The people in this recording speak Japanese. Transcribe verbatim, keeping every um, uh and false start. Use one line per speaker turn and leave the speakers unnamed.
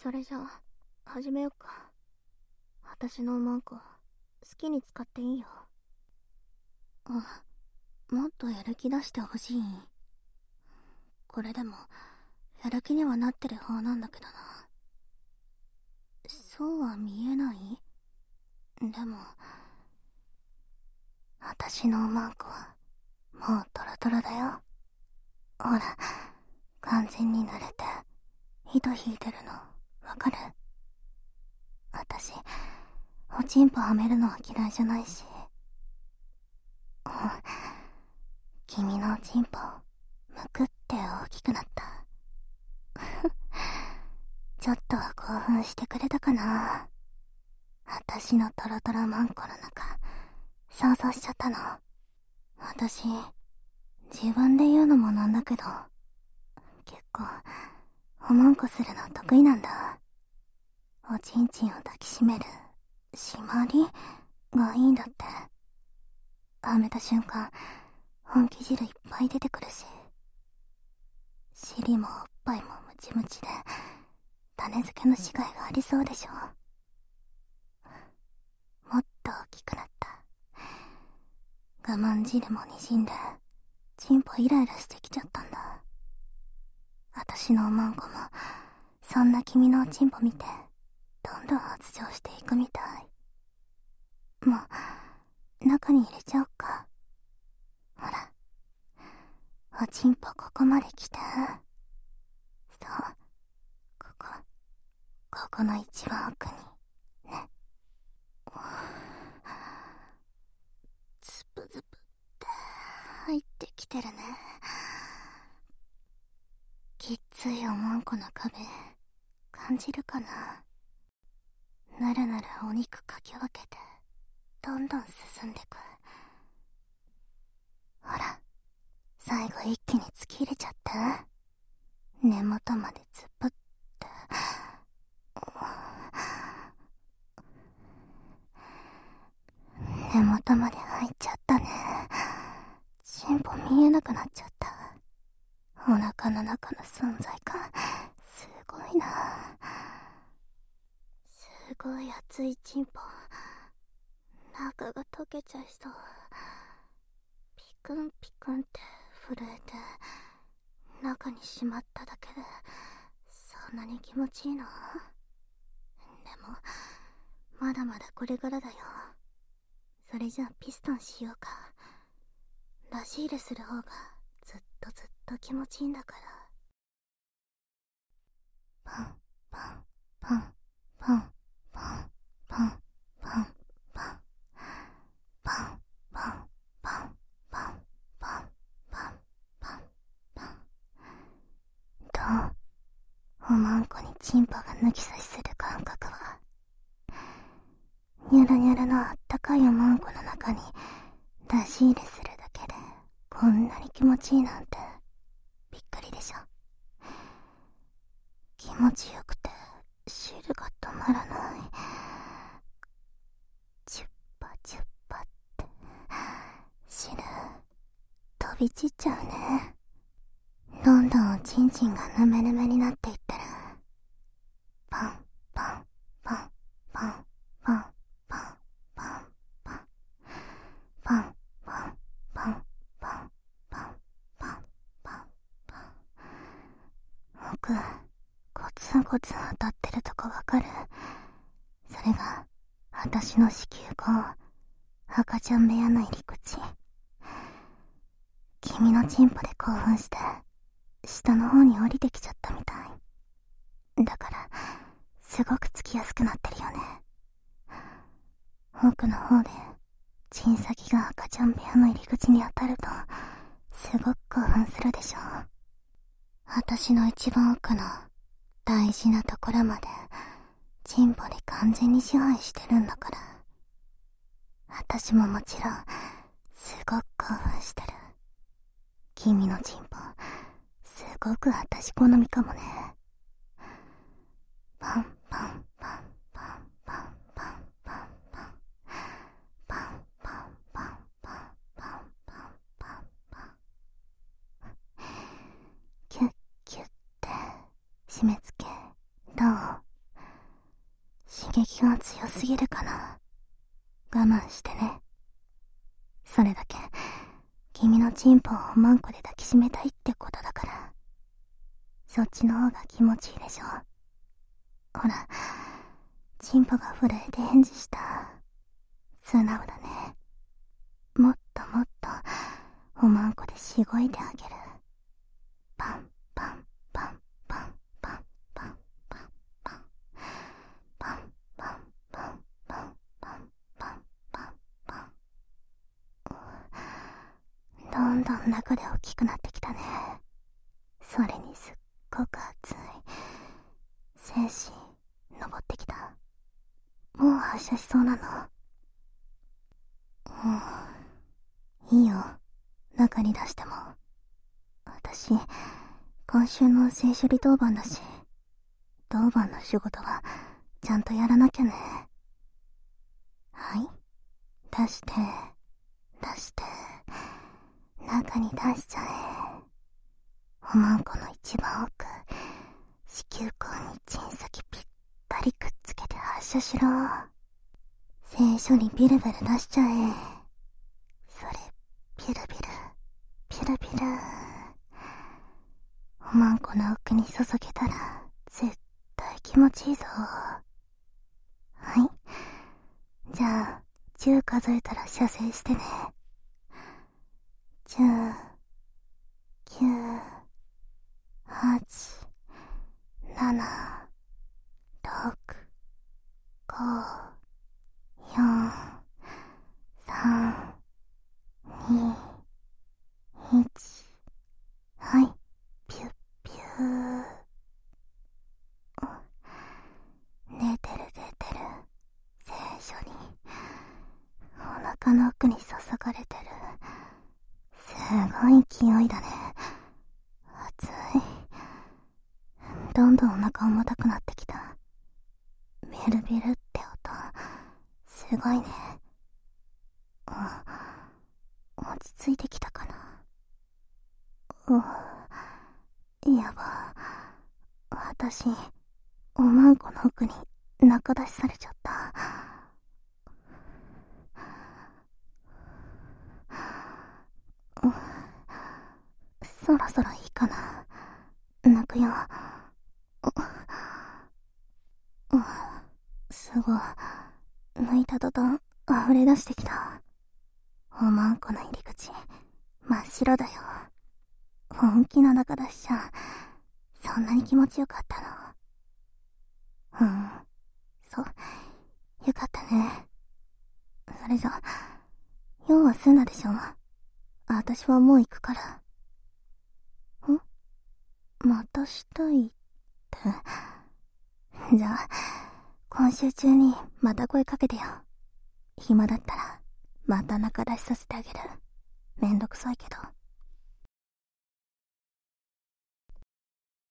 それじゃあ始めよっか。私のマンコ好きに使っていいよ。あ、もっとやる気出してほしい。これでもやる気にはなってる方なんだけどな。そうは見えない？でも私のマンコはもうトロトロだよ。ほら、完全に慣れて糸引いてるのわかる？私おちんぽはめるのは嫌いじゃないし。うん、君のおちんぽむくって大きくなった。ちょっとは興奮してくれたかな。私のトロトロマンコの中想像しちゃったの。私自分で言うのもなんだけど、結構おまんこするの得意なんだ。おちんちんを抱きしめるしまりがいいんだって。はめた瞬間本気汁いっぱい出てくるし、尻もおっぱいもムチムチで種付けの死骸がありそうでしょ。もっと大きくなった。我慢汁もにじんでチンポイライラしてきちゃったんだ。私のおまんこもそんな君のおちんぽ見てどんどん発情していくみたい。もう中に入れちゃおっか。ほら、おちんぽここまで来て。そう、ここここの一番奥にね。ズブズブって入ってきてるね。きっついおまんこの壁感じるかな。なるなるお肉かき分けてどんどん進んでく。ほら、最後一気に突き入れちゃって。根元まで突っ張って。根元まで入っちゃったね。チンポ見えなくなっちゃった。お腹の中の存在感すごいな。すごい熱いチンポ、中が溶けちゃいそう。ピクンピクンって震えて中にしまっただけでそんなに気持ちいいの？でもまだまだこれからだよ。それじゃあピストンしようか。出し入れする方がずっとずっと気持ちいいんだから。パンパンパンパンパンパンパンパンパンパンパンパンパンパンパンパン。どう？おまんこにチンポが抜き差しする感覚は。ニャルニャルのあったかいおまんこの中に出し入れするだけでこんなに気持ちいいなんてびっくりでしょ。気持ちよくて汁が止まらない。チュッパチュッパって汁飛び散っちゃうね。どんどんおちんちんがヌメヌメになっていってる。パンパンパンパンパンパンパンパンパンパンパンパンパンパンパンパン。奥コツンコツン当たってるとこわかる？それが私の子宮口、赤ちゃん部屋の入り口。君のチンポで興奮して下の方に降りてきちゃったみたいだからすごくつきやすくなってるよね。奥の方でチン先が赤ちゃん部屋の入り口に当たるとすごく興奮するでしょ。私の一番奥の大事なところまでチンポで完全に支配してるんだから。私ももちろんすごく興奮してる。君のチンポすごく私好みかもね。パンパンパンパンパンパンパンパンパンパンパンパンパンパンパンパン。キュッキュッて締め付けどう？ 激が強すぎるかな。我慢してね。それだけ君のチンポをおまんこで抱きしめたいってことだから、そっちの方が気持ちいいでしょ。ほら、チンポが震えて返事した。素直だね。もっともっとおまんこでしごいてあげる。パンパンパンパンパンパンパンパンパンパンパンパンパンパンパンパン。どんどん中で大きくなってきたね。それにすっごく熱い精子登ってきた。もう発射しそうなの。うん、いいよ、中に出しても。私今週の性処理当番だし、当番の仕事はちゃんとやらなきゃね。はい、出して出して、中に出しちゃえ。おまんこの一番奥、子宮口にチン先ぴったりくっつけて発射しろ。聖書にビルビル出しちゃえ。それビルビルビルビル。おまんこの奥に注げたら絶対気持ちいいぞ。はい、じゃあじゅう数えたら射精してね。じゅう、きゅう、はち、なな、ろく、ご、よん、さん、に、いち。はい、ピュッピュー。出てる出てる。聖書にお腹の奥に注がれてる。すごい勢いだね。熱い。どんどんお腹重たくなってきた。ビルビルって音、すごいね。うん、落ち着いてきたかな。うん、やば。私、おまんこの奥に中出しされちゃった。うん、そろそろいいかな。泣くよ。うん、すごい。抜いた途端溢れ出してきた。おまんこの入り口真っ白だよ。本気の中出しじゃそんなに気持ちよかったの？うん、そう、よかったね。それじゃ用は済んだでしょ。私はもう行くから。ん？またしたいって。じゃあ今週中にまた声かけてよ。暇だったらまた中出しさせてあげる。めんどくさいけど。